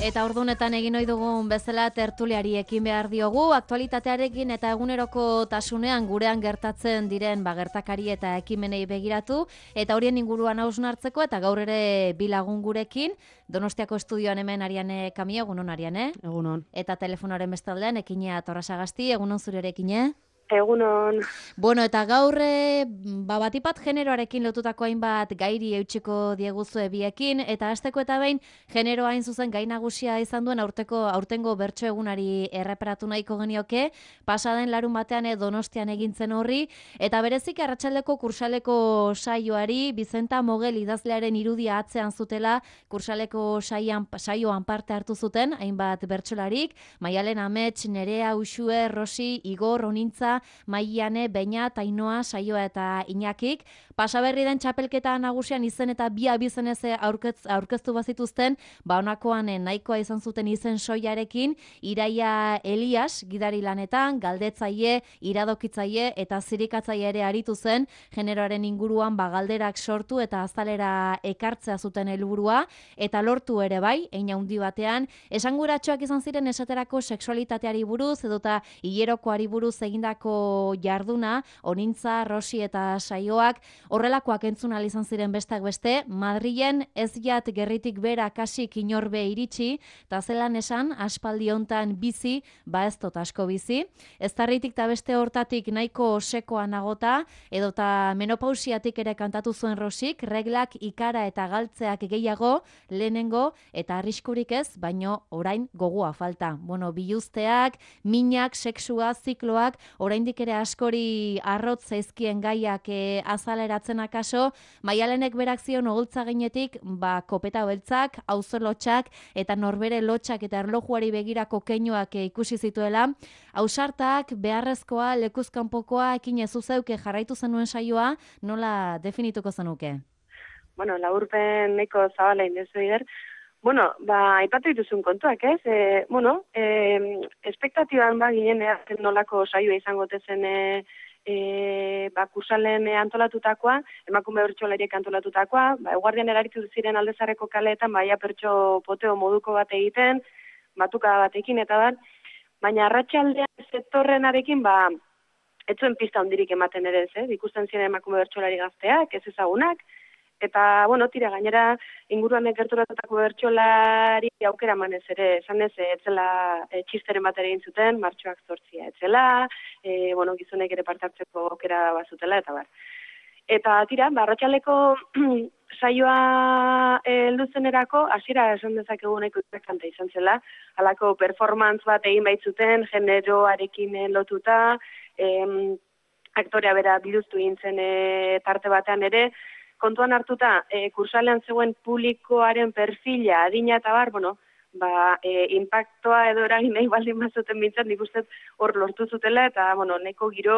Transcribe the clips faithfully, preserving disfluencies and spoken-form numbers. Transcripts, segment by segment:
Eta ordunetan egin ohi dugun bezala tertuliari ekin behar diogu, aktualitatearekin eta eguneroko tasunean gurean gertatzen diren ba, gertakari eta ekimenei begiratu, eta horien inguruan hausnartzeko, eta gaur ere bi lagun gurekin, Donostiako estudioan hemen Ariane Kamio, egunon Ariane. Egunon. Eta telefonoaren bestaldean, Ekine Torrasagasti, egunon zure ere Ekine. Egunon. Bueno, eta gaur ba, batipat generoarekin lotutako hainbat gairi eutxiko dieguzue biekin, eta hasteko eta behin generoa hain zuzen gai nagusia izan duen aurteko aurtengo bertso egunari erreparatu nahiko genioke, pasaden larun batean Donostian egintzen horri, eta berezik arratsaldeko kursaleko saioari, Bizenta Mogel idazlearen irudia atzean zutela, kursaleko saian, saioan parte hartu zuten, hainbat bertsolarik, Maialen Amets, Nerea, Uxue, Rosi, Igor, Onintza, Maiane, Beña, Tainoa, Saioa eta Iñakik. Pasaberri den txapelketa nagusian izen eta bi abizenez aurkez, aurkeztu bazituzten, ba honakoan nahikoa izan zuten izen soiarekin, Iraia Elias, gidari lanetan, galdetzaile, iradokitzaile eta zirikatzaile ere aritu zen, generoaren inguruan ba galderak sortu eta azalera ekartzea zuten helburua, eta lortu ere bai, hein handi batean, esanguratsuak izan ziren esaterako sexualitateari buruz, edota hilerokoari buruz egindako jarduna, Onintza, Rosi eta Saioak, horrelakoak entzun ahal izan ziren bestak beste, Madrilen ez jat gerritik bera kasik inorbe iritsi, eta zelan esan, aspaldi hontan bizi, ba ez dut asko bizi, ez tarritik eta beste hortatik nahiko sekoa nagota, edota menopausiatik ere kantatu zuen Rosik, reglak ikara eta galtzeak gehiago, lehenengo, eta arriskurik ez, baino orain gogoa falta. Bueno, biluzteak, minak, sexua, zikloak, oraindik ere askori arrotz zaizkien gaiak e, azaleratzen akaso, Maialenek berak zion ogultza gainetik, ba, kopeta beltzak, auzolotxak, eta norbere lotxak eta erlojuari begirako keinuak e, ikusi zituela, ausartak, beharrezkoa, lekuzkanpokoa, ekin ezuzeuke jarraitu zenuen saioa, nola definituko zenuke? Bueno, laburpen neko zabala indezu ider. Bueno, ba, aipatu dituzun kontuak, ez? E, bueno, e, espektatiban ba, ginen eazten nolako saioa izango tezen e, e, ba, kursalen antolatutakoa, emakume bertsolariek antolatutakoa, ba, eguardian eraritu ziren Aldezarreko kaleetan, baia pertso poteo moduko bat egiten, batuka batekin eta bat, baina arratsaldean zetorrenarekin, ba, etzuen pista hondirik ematen ere ez, eh? Ikusten ziren emakume bertsolari gazteak, ez ezagunak, eta, bueno, tira, gainera, inguruan gerturatutako bertsolari aukera manez ere, esan ez, etzela e, txisteren bat ere egin zuten, martxoak zortzia etzela, e, bueno, gizonek ere partartzeko aukera bazutela, eta bar. Eta, tira, barratxaleko saioa heldu zenerako, hasiera esan dezakegu nahiko interesante izan zela, halako performance bat egin baitzuten, generoarekin lotuta, em, aktorea bera biluztu egin zen e, tarte batean ere, kontuan hartuta, e, kursalean zegoen publikoaren perfila, adina eta bar, bueno, ba, e, impactoa edo eragin nahi baldin bazuten bintzat, nik uste hor lortu zutela, eta, bueno, neko giro,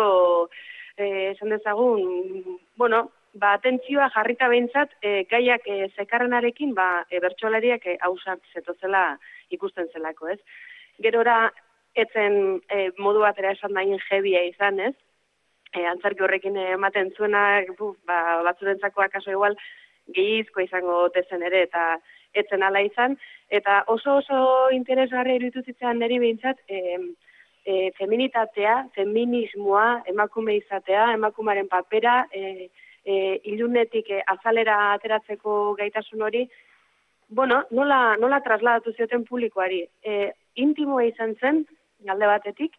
e, esan dezagun, bueno, ba, atentzioa jarrita behintzat, e, gaiak e, zekarrenarekin, ba, e, bertsolariak e, hausart zetozela ikusten zelako, ez? Gerora, etzen e, modu batera esan dain jebia izan, ez? E, antzarki horrekin ematen zuena, bu, ba, batzurentzako akaso igual gehizko izango tezen ere, eta etzen ala izan, eta oso oso interesgarri iruditu zitzaidan niri behintzat, e, e, feminitatea, feminismoa, emakume izatea, emakumaren papera, e, e, ilunetik e, azalera ateratzeko gaitasun hori, bueno, nola, nola trasladatu zioten publikoari. E, intimoa izan zen, alde batetik,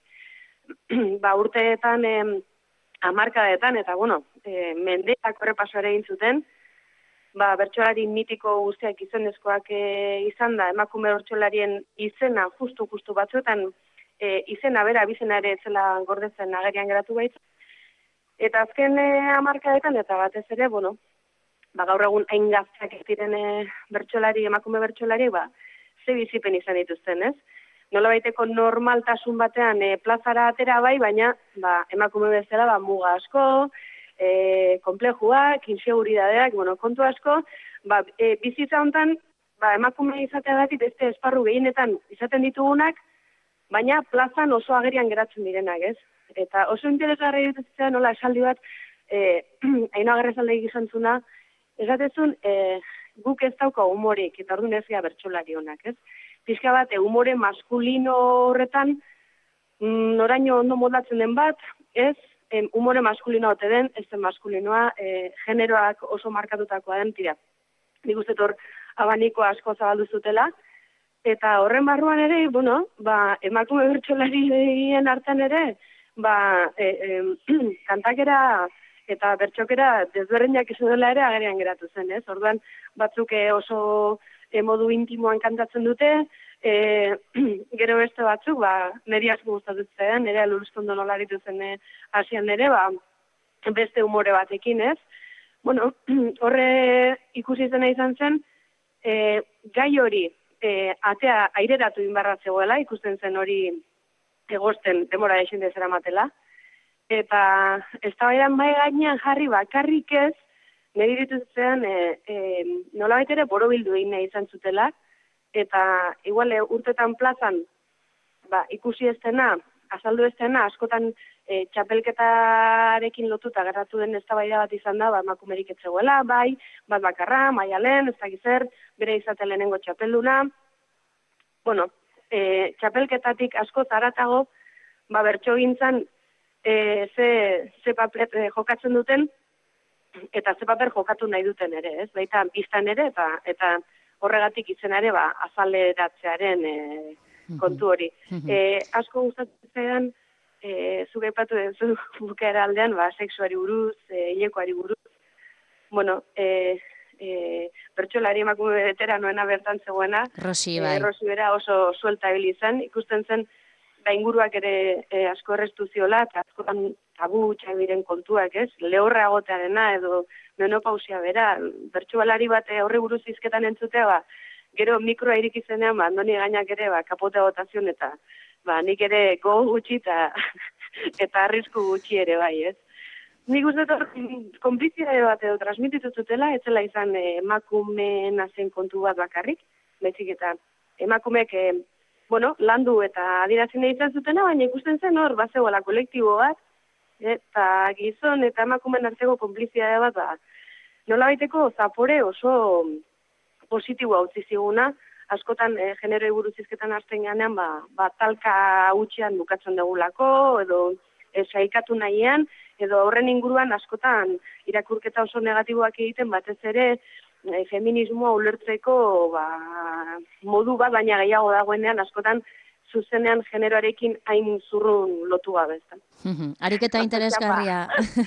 ba, urteetan, e, hamarkadetan, eta, bueno, e, mendeak horrepaso ere egin zuten, ba, bertsolari mitiko guztiak izenezkoak e, izan da, emakume bertsolarien izena justu-justu batzuetan, e, izena bera, bizena ere etzela gordetzen agerian geratu baitz. Eta azken e, hamarkadetan, eta batez ere, bueno, ba, gaur egun hain gazteak ez diren e, bertsolari, emakume bertsolari, ba, ze bizipen izan dituzten, ez? Nola baiteko normaltasun batean e, plazara atera bai, baina ba, emakume bezala ba, muga asko, e, komplejuak, inseguridadeak, bueno, kontu asko, ba, e, bizitza hontan ba, emakume izateagatik beste esparru gehienetan izaten ditugunak, baina plazan oso agerian geratzen direnak, ez? Eta oso interesgarri dituzitzen nola esaldi bat, e, haino agerrezalde egizantzuna, esatezun, e, guk ez dauka humorik, eta orduan ez gara bertsolari honak, ez? pixka bat, e, umore maskulino horretan, mm, noraino ondo moldatzen den bat, ez, em, umore maskulino ote den, ez den maskulinoa, e, generoak oso markatutakoa den, tira. Nik uste hor abaniko asko zabaldu zutela, eta horren barruan ere, bueno, ba, emakume bertsolarien artean ere, ba, e, e, kantakera eta bertxokera desberdinak izan dela ere agerian geratu zen, ez? Orduan, batzuk e, oso e, modu intimoan kantatzen dute, e, gero beste batzuk, ba, niri asko gustatu zen, nire luruzkondo nola ditu zen e, hasian ere, ba, beste umore batekin, ez? Bueno, horre ikusi zena izan zen, e, gai hori, e, atea aireratu inbarra zegoela, ikusten zen hori egosten demora esen dezera matela. Eta ez da baidan bai gainean jarri bakarrik ez, nire dituzean e, e, nola baitere borobildu egin nahi izan zutela, eta igual e, urtetan plazan ba, ikusi estena, azaldu estena, askotan e, txapelketarekin lotuta gertatu den eztabaida bat izan da, ba, emakumerik ez zegoela, bai, bat bakarra, maialen, ez dakiz zer, bere izate lehenengo txapelduna. Bueno, e, txapelketatik asko zaratago, ba, bertsogintzan e, ze, ze paper e, jokatzen duten, eta ze paper jokatu nahi duten ere, ez? Baita pistan ere, eta eta horregatik izena ere, ba, azaleratzearen e, kontu hori. E, asko gustatzen zaidan, e, zuk aipatu duzu bukaera aldean, ba, sexuari buruz, e, hilekoari buruz. Bueno, e, e, bertsolari emakume veteranoena bertan zegoena. Rosi, bai. E, Rosi bera oso suelta ibili zen, ikusten zen, da inguruak ere e, asko errestu ziola, eta askotan tabu txabiren kontuak, ez? Lehorra agotearena edo menopausia bera, bertsolari bat horri buruz izketan entzutea, ba, gero mikroa iriki zenean, ba, andoni gainak ere, ba, kapote agotazion, eta ba, nik ere go gutxi eta, eta arrisku gutxi ere bai, ez? Nik uste dut konplizitate bat edo transmititu zutela, ez zela izan eh, emakumeen zen kontu bat bakarrik, baizik eta emakumeek eh, bueno, landu eta adierazten izan zutena, baina ikusten zen hor, bazegoela kolektibo bat, eta gizon eta emakumeen arteko konplizitate bat, ba, nola baiteko zapore oso positiboa utzi ziguna, askotan e, generoi buruz izketan hartzen ganean, ba, ba, talka hutsean bukatzen dugulako, edo e, saikatu nahian, edo horren inguruan askotan irakurketa oso negatiboak egiten, batez ere e, feminismoa ulertzeko ba, modu bat, baina gehiago dagoenean askotan zuzenean generoarekin hain zurrun lotu gabe, ezta. Ariketa interesgarria.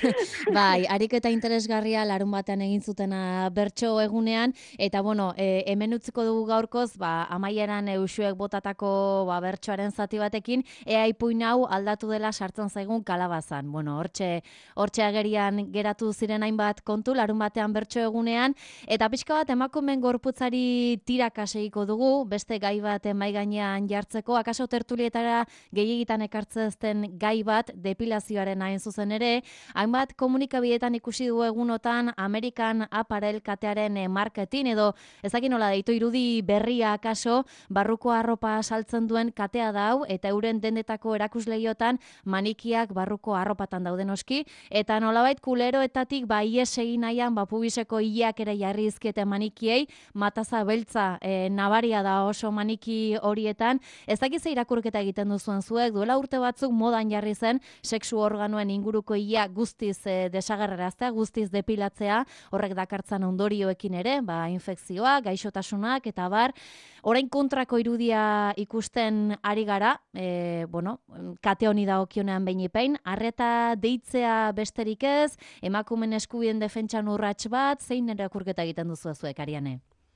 Bai, ariketa interesgarria larun batean egin zutena bertso egunean, eta bueno, e, hemen utziko dugu gaurkoz, ba, amaieran eusuek botatako ba, bertsoaren zati batekin, ea ipuin hau aldatu dela sartzen zaigun kalabazan. Bueno, hortxe, hortxe agerian geratu ziren hainbat kontu, larun batean bertso egunean, eta pixka bat emakumeen gorputzari tiraka segiko dugu, beste gai bat mai gainean jartzeko, akaso tertulietara gehiegitan ekartzen gai bat, depilazioaren hain zuzen ere, hainbat komunikabideetan ikusi du egunotan American Apparel katearen marketing edo ezakin nola deitu irudi berria akaso barruko arropa saltzen duen katea da hau eta euren dendetako erakusleiotan manikiak barruko arropatan dauden oski eta nolabait kuleroetatik ba ies egin nahian ba pubiseko hileak ere jarri dizkiete manikiei mataza beltza e, nabaria da oso maniki horietan ezakiz irakurketa egiten duzuen zuek duela urte batzuk modan jarri zen sexu organoen inguruko ia guztiz e, desagerraraztea, guztiz depilatzea, horrek dakartzan ondorioekin ere, ba, infekzioa, gaixotasunak, eta bar, orain kontrako irudia ikusten ari gara, e, bueno, kate honi dagokionean behin arreta deitzea besterik ez, emakumen eskubien defentsan urrats bat, zein irakurketa egiten duzu zuek, Ariane?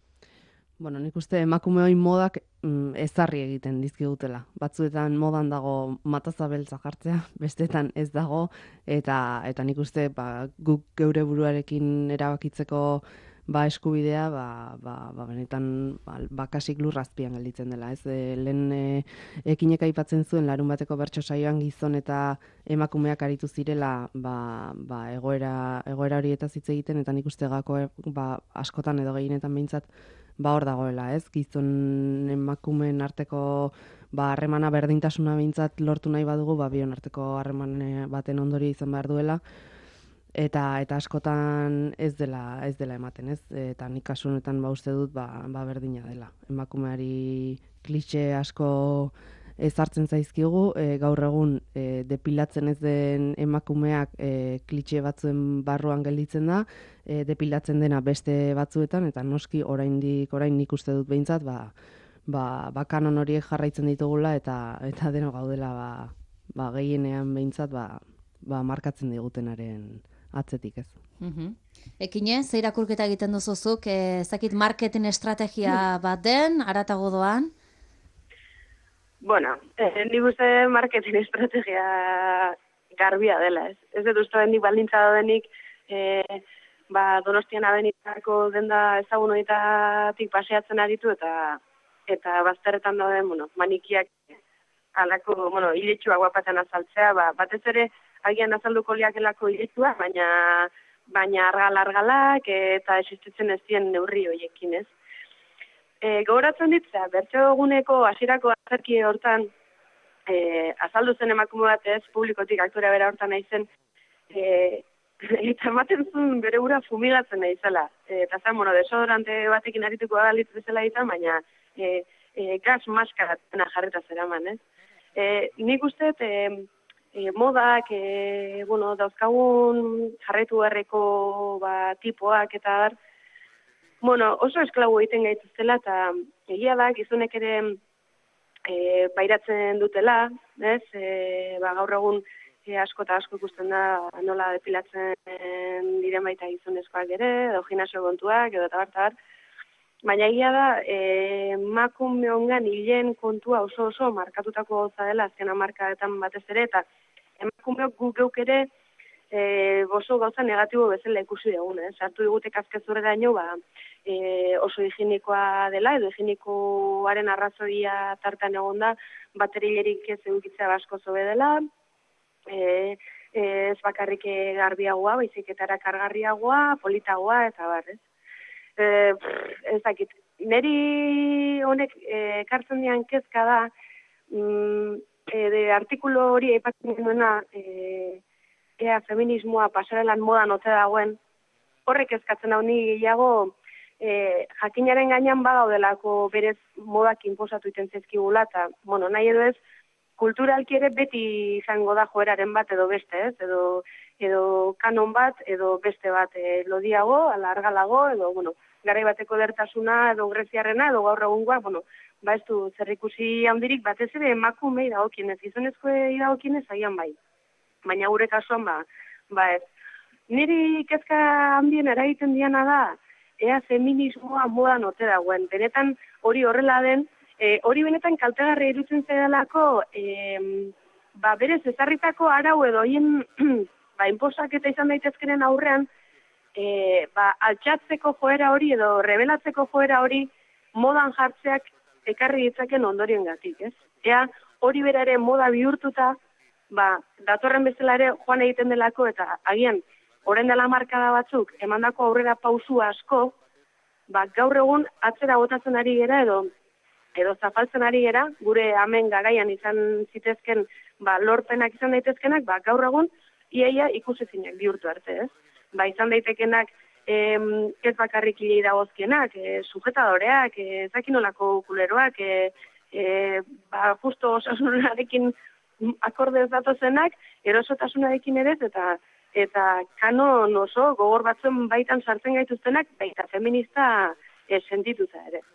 Bueno, nik uste emakume hori modak mm, ezarri egiten dizkigutela. Batzuetan modan dago mataza beltza jartzea, bestetan ez dago, eta eta nik uste ba, guk geure buruarekin erabakitzeko ba, eskubidea, ba, ba, ba, benetan ba, bakasik lurrazpian gelditzen dela. Ez e, lehen e, ekinek aipatzen zuen larun bateko bertso saioan gizon eta emakumeak aritu zirela ba, ba, egoera, egoera horietaz hitz egiten, eta nik uste gako ba, askotan edo gehienetan behintzat ba hor dagoela, ez? Gizon emakumeen arteko ba harremana berdintasuna behintzat lortu nahi badugu, ba bion arteko harreman baten ondorio izan behar duela. eta eta askotan ez dela ez dela ematen, ez? Eta nik kasu honetan ba uste dut ba, ba berdina dela. Emakumeari klixe asko ezartzen zaizkigu, e, gaur egun e, depilatzen ez den emakumeak e, klixe batzuen barruan gelditzen da, e, depilatzen dena beste batzuetan, eta noski oraindik orain nik uste dut behintzat, ba, ba, ba kanon horiek jarraitzen ditugula, eta eta deno gaudela ba, ba gehienean behintzat ba, ba markatzen digutenaren atzetik, ez. Mhm. Ekine, ze irakurketa egiten duzuzuk, ez dakit marketing estrategia bat den, aratago doan? Bueno, eh, nik uste marketing estrategia garbia dela, ez. Ez dut uste dendik baldintza denik, eh, ba, Donostian abenitako denda ezagun horietatik paseatzen aritu, eta eta bazterretan dauden, bueno, manikiak alako, bueno, iletxua guapatzen azaltzea, ba, batez ere, agian azalduko liakelako iletua, baina baina argal-argalak eta existitzen ez dien neurri horiekin, ez. E, gogoratzen ditzea, bertso eguneko hasierako azerki hortan, e, azaldu zen emakume bat ez, publikotik aktorea bera hortan naizen, e, eta ematen zuen bere ura fumigatzen naizela. E, eta zen, bueno, desodorante batekin arituko adalitz bezala izan, baina e, e, gas maskaratena jarreta zeraman, ez. E, nik uste, e, E, modak, e, bueno, dauzkagun jarraitu beharreko ba, tipoak eta dar, bueno, oso esklabu egiten gaituztela, eta egia da, gizonek ere e, pairatzen dutela, ez? E, ba, gaur egun e, asko eta asko ikusten da nola depilatzen diren baita gizonezkoak ere, edo gimnasio kontuak, edo eta bartar. Baina egia da, emakume ongan hilen kontua oso oso markatutako gauza dela, azken hamarkadetan batez ere, eta emakumeok guk geuk ere e, oso gauza negatibo bezala ikusi dugun, eh? Sartu digutek azkezurreraino, ba, e, oso higienikoa dela, edo higienikoaren arrazoia tartan egon da, baterilerik ez edukitzea asko zobe dela, e, e, ez bakarrik garbiagoa, baizik eta erakargarriagoa, politagoa, eta bar, ez? E, ez dakit, neri honek ekartzen e, dian kezka da, mm, e, de artikulu hori aipatzen genuena, e, ea feminismoa pasarelan modan ote dagoen, horrek kezkatzen hau ni gehiago, e, jakinaren gainean badaudelako berez modak inposatu iten zezkigula, eta, bueno, nahi edo ez, kulturalki ere beti izango da joeraren bat edo beste, ez? Edo, edo kanon bat, edo beste bat e, lodiago, alargalago, edo, bueno, garai bateko dertasuna, edo greziarrena, edo gaur egungoa, bueno, ba ez du zerrikusi handirik, batez ere emakumei dagokienez, gizonezkoei dagokienez, agian bai. Baina gure kasuan, ba, ba ez. Niri kezka handien eragiten diana da, ea feminismoa modan ote dagoen. Benetan hori horrela den, E, hori benetan kaltegarri irutzen zaidalako, e, ba, berez ezarritako arau edo hien ba, inposak eta izan daitezkenen aurrean, e, ba, altxatzeko joera hori edo rebelatzeko joera hori modan jartzeak ekarri ditzaken ondorien gatik, ez? Ea hori bera ere moda bihurtuta, ba, datorren bezala ere joan egiten delako, eta agian, orain dela markada batzuk, emandako aurrera pausu asko, ba, gaur egun atzera botatzen ari gera edo edo zapaltzen ari gera, gure hemen garaian izan zitezken, ba, lorpenak izan daitezkenak, ba, gaur egun, iaia ikusezinak bihurtu arte, ez? Ba, izan daitekenak, em, ez bakarrik hilei dagozkienak, e, sujetadoreak, e, zakinolako kuleroak, e, e, ba, justo osasunarekin akordez datozenak, erosotasunarekin ere, eta eta kanon oso gogor batzuen baitan sartzen gaituztenak, baita feminista e, sentituta ere.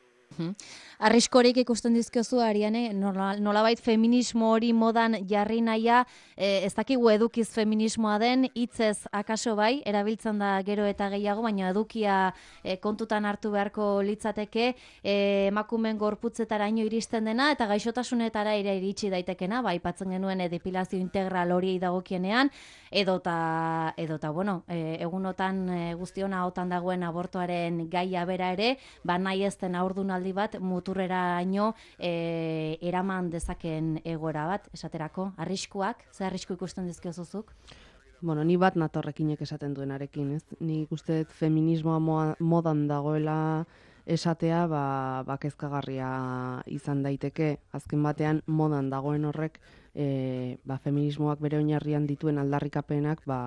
Arriskorik ikusten dizkiozu, Ariane, nola, nolabait feminismo hori modan jarri nahia, e, ez dakigu edukiz feminismoa den, hitzez akaso bai, erabiltzen da gero eta gehiago, baina edukia e, kontutan hartu beharko litzateke, e, emakumen gorputzetaraino iristen dena, eta gaixotasunetara ere iritsi daitekena, bai, aipatzen genuen e, depilazio integral hori dagokienean, edota, edota bueno, e, egunotan e, guztiona otan dagoen abortoaren gaia bera ere, ba nahi ezten aurdunaldi bat muturreraino e, eraman dezaken egoera bat, esaterako, arriskuak, ze arrisku ikusten dizkiozuzuk? Bueno, ni bat natorrekinek esaten duenarekin, ez? Ni uste dut feminismoa modan dagoela esatea, ba, ba kezkagarria izan daiteke, azken batean modan dagoen horrek, e, ba, feminismoak bere oinarrian dituen aldarrikapenak, ba,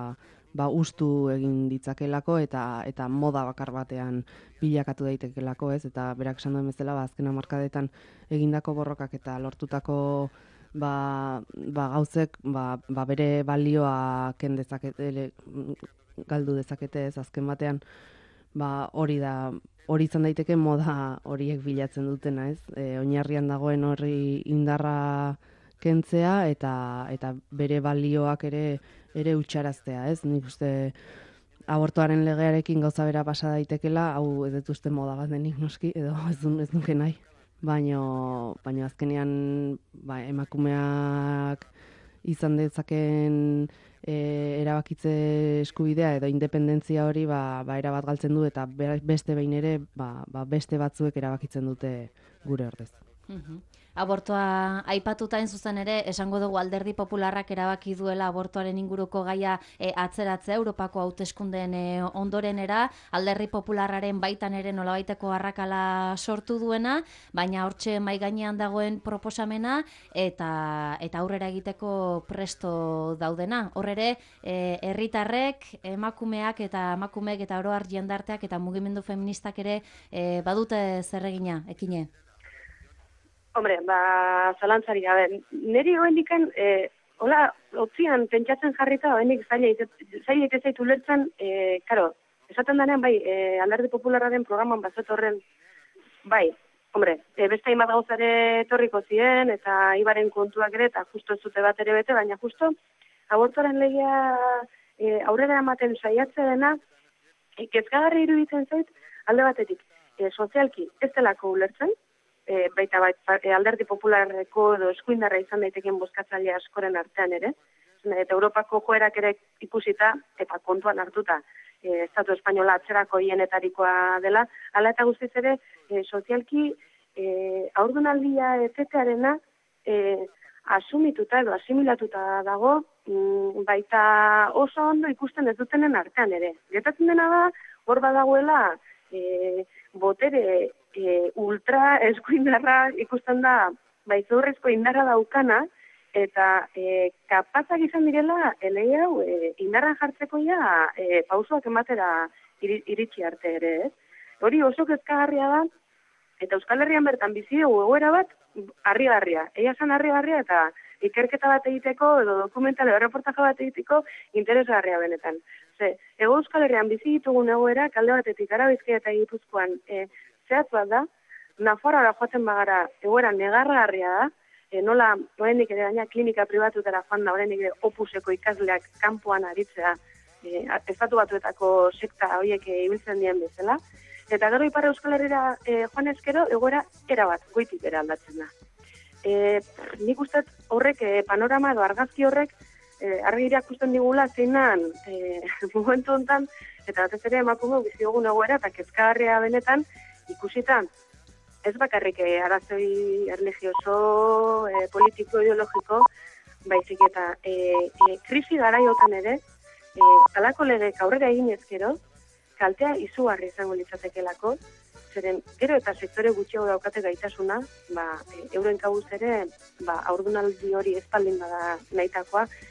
ba ustu egin ditzakelako eta eta moda bakar batean bilakatu daitekelako, ez? Eta berak esan duen bezala, ba azken hamarkadetan egindako borrokak eta lortutako ba, ba gauzek ba, ba bere balioa ken dezakete, galdu dezakete, ez? Azken batean ba hori da, hori izan daiteke moda horiek bilatzen dutena, ez? E, oinarrian dagoen horri indarra kentzea eta eta bere balioak ere ere utxaraztea, ez? Nik uste abortuaren legearekin gauza bera pasa daitekela, hau ez dut uste moda bat denik noski, edo ez du ez nuke nahi. Baino baino azkenean ba, emakumeak izan dezaken e, erabakitze eskubidea edo independentzia hori ba, ba erabat galtzen du eta beste behin ere ba, ba beste batzuek erabakitzen dute gure ordez. Mhm. Abortoa aipatuta hain zuzen ere, esango dugu Alderdi Popularrak erabaki duela abortoaren inguruko gaia e, atzeratzea Europako hauteskundeen e, ondorenera, Alderdi Popularraren baitan ere nolabaiteko arrakala sortu duena, baina hortxe mai gainean dagoen proposamena eta eta aurrera egiteko presto daudena. Hor ere, e, herritarrek, emakumeak eta emakumeek eta oro har jendarteak eta mugimendu feministak ere e, badute zer egina, ekine. Hombre, ba, zalantzari gabe. Neri hoendikan, e, hola, otzian pentsatzen jarrita, hoendik zaila ite zaitu lertzen, e, karo, esaten denean, bai, e, Alderdi Popularraren programan bazet horren, bai, hombre, e, beste hainbat gauzare etorriko ziren, eta ibaren kontuak ere, eta justo ez zute bat ere bete, baina justo, abortoaren legea e, aurrera ematen saiatzea dena, e, kezkagarri iruditzen zait, alde batetik, e, sozialki ez delako ulertzen, E, baita baita e, Alderdi Popularreko edo eskuindarra izan daiteken bozkatzaile askoren artean ere, eta Europako joerak ere ikusita eta kontuan hartuta e, Estatu Espainola atzerako hienetarikoa dela, hala eta guztiz ere e, sozialki e, haurdunaldia etetearena e, asumituta edo asimilatuta dago mm, baita oso ondo ikusten ez dutenen artean ere. Gertatzen dena da, hor badagoela e, botere E, ultra eskuindarra ikusten da baizurrezko indarra daukana eta e, kapazak izan direla elei hau e, indarra jartzeko ja e, pausoak ematera iritsi arte ere, ez? Hori oso kezkagarria da eta Euskal Herrian bertan bizi dugu egoera bat harrigarria. Egia zen harrigarria eta ikerketa bat egiteko edo dokumentale erreportaje bat egiteko interesgarria benetan. Ze, ego Euskal Herrian bizi ditugun egoera kalde batetik Arabizkia eta Gipuzkoan e, zehatz bat da, Nafarroara joaten bagara egoera negargarria da, e, nola oraindik ere baina klinika pribatutara joan da oraindik ere opuseko ikasleak kanpoan aritzea, e, estatu batuetako sekta horiek e, ibiltzen dien bezala, eta gero Ipar Euskal Herrira e, joan ezkero egoera erabat goitik bera aldatzen da. E, nik uste horrek e, panorama edo argazki horrek e, argi irakusten digula zeinan e, momentu hontan eta batez ere emakume bizi dugun egoera eta kezkagarria benetan ikusita, ez bakarrik eh, arazoi erlijioso, eh, politiko, ideologiko, baizik eta eh, eh, krisi garaiotan ere, eh, talako legek aurrera egin ezkero, kaltea izugarri izango litzatekelako, zeren gero eta sektore gutxiago daukate gaitasuna, ba, e, euren kabuz ere, ba, haurdunaldi hori espaldin bada nahitakoa,